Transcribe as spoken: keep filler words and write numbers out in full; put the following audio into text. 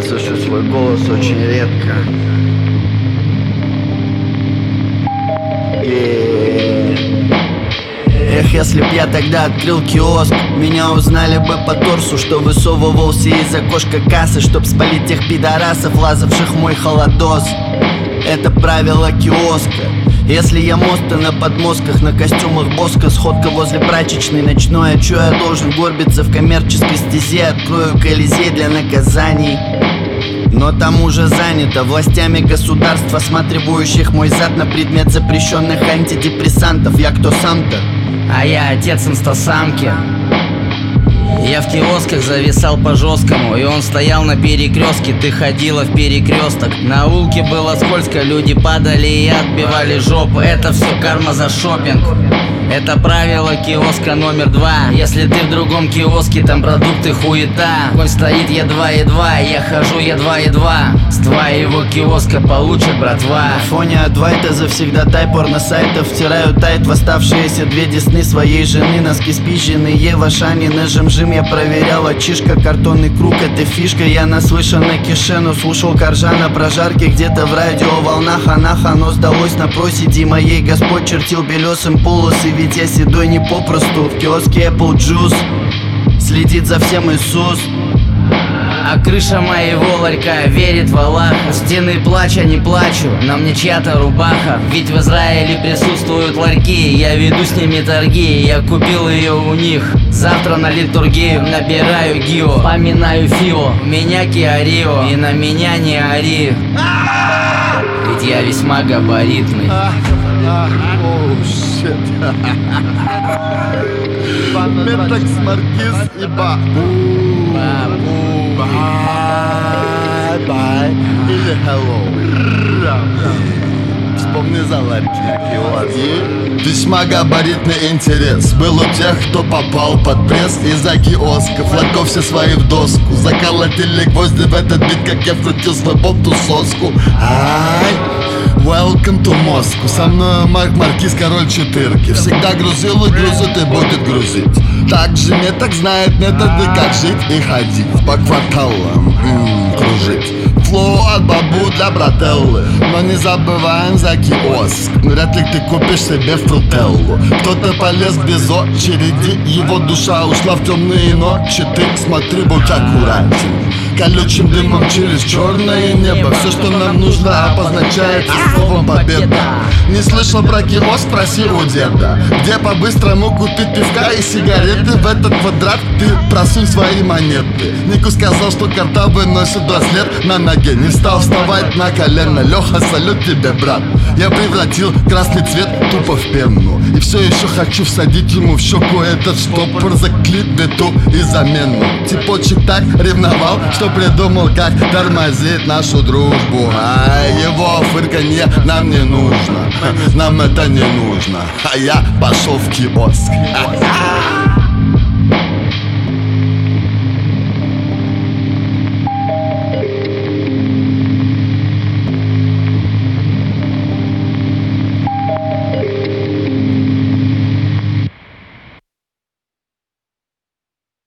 слышу свой голос очень редко. И... Эх, если б я тогда открыл киоск, меня узнали бы по торсу, что высовывался из окошка кассы, чтоб спалить тех пидорасов, лазавших в мой холодос. Это правило киоска. Если я моста на подмозгах, на костюмах боска, сходка возле прачечной ночной, а чё я должен горбиться в коммерческой стезе? Открою колизей для наказаний, но там уже занято властями государств, осматривающих мой зад на предмет запрещенных антидепрессантов. Я кто сам-то? А я отец инстасамки. Я в киосках зависал по-жесткому, и он стоял на перекрестке, ты ходила в перекресток. На улке было скользко, люди падали и отбивали жопу. Это все карма за шопинг. Это правило киоска номер два. Если ты в другом киоске, там продукты хуета. Конь стоит едва-едва, я хожу едва-едва. С твоего киоска получит братва. На фоне адвайта завсегдатай порно-сайтов втираю тайт в оставшиеся две десны своей жены. Носки спизженные в Ашане на жим-жим. Я проверял очишка, картонный круг, это фишка. Я наслышан на кишену, слушал коржа на прожарке. Где-то в радиоволнах анах оно сдалось на проседи моей. Господь чертил белесым полосы, ведь я седой не попросту. В киоске Apple Juice следит за всем Иисус. А крыша моего ларька верит в Аллаха. Стены плача не плачу, на мне чья-то рубаха. Ведь в Израиле присутствуют ларьки, я веду с ними торги. Я купил ее у них, завтра на литургию набираю гио. Поминаю Фио, меня Киарио, и на меня не ори, ведь я весьма габаритный. Метакс, Маркиз и Бабу. Бай-бай или hello. Вспомни за ларьки. Весьма габаритный интерес был у тех, кто попал под пресс из-за киосков. Ларьков все свои в доску, заколотили гвозди в этот бит, как я вкрутил свой боб ту соску. Ай! Welcome to Moscow. Со мной Марк Маркиз, король четырки. Всегда грузил и грузит и будет грузить. Также меток знает методы, как жить и ходить по кварталам, м-м, кружить. Флоу от бабу для брателлы, но не забываем за киоск. Вряд ли ты купишь себе фрутеллу. Кто-то полез без очереди, его душа ушла в темные ночи. Ты смотри, будь аккуратен. Колючим дымом через черное небо все, что нам нужно, обозначается словом победа. Не слышал про киоск? Спроси у деда. Где по-быстрому купить пивка и сигареты? В этот квадрат ты просунь свои монеты. Нику сказал, что карта выносит двадцать лет на ноге. Не стал вставать на колено. Леха, салют тебе, брат. Я превратил красный цвет тупо в пену. И все еще хочу всадить ему в щеку этот штопор за клипету и замену. Типочек так ревновал, что придумал, как тормозить нашу дружбу. А его фырканье нам не нужно, нам это не нужно. А я пошел в киоск.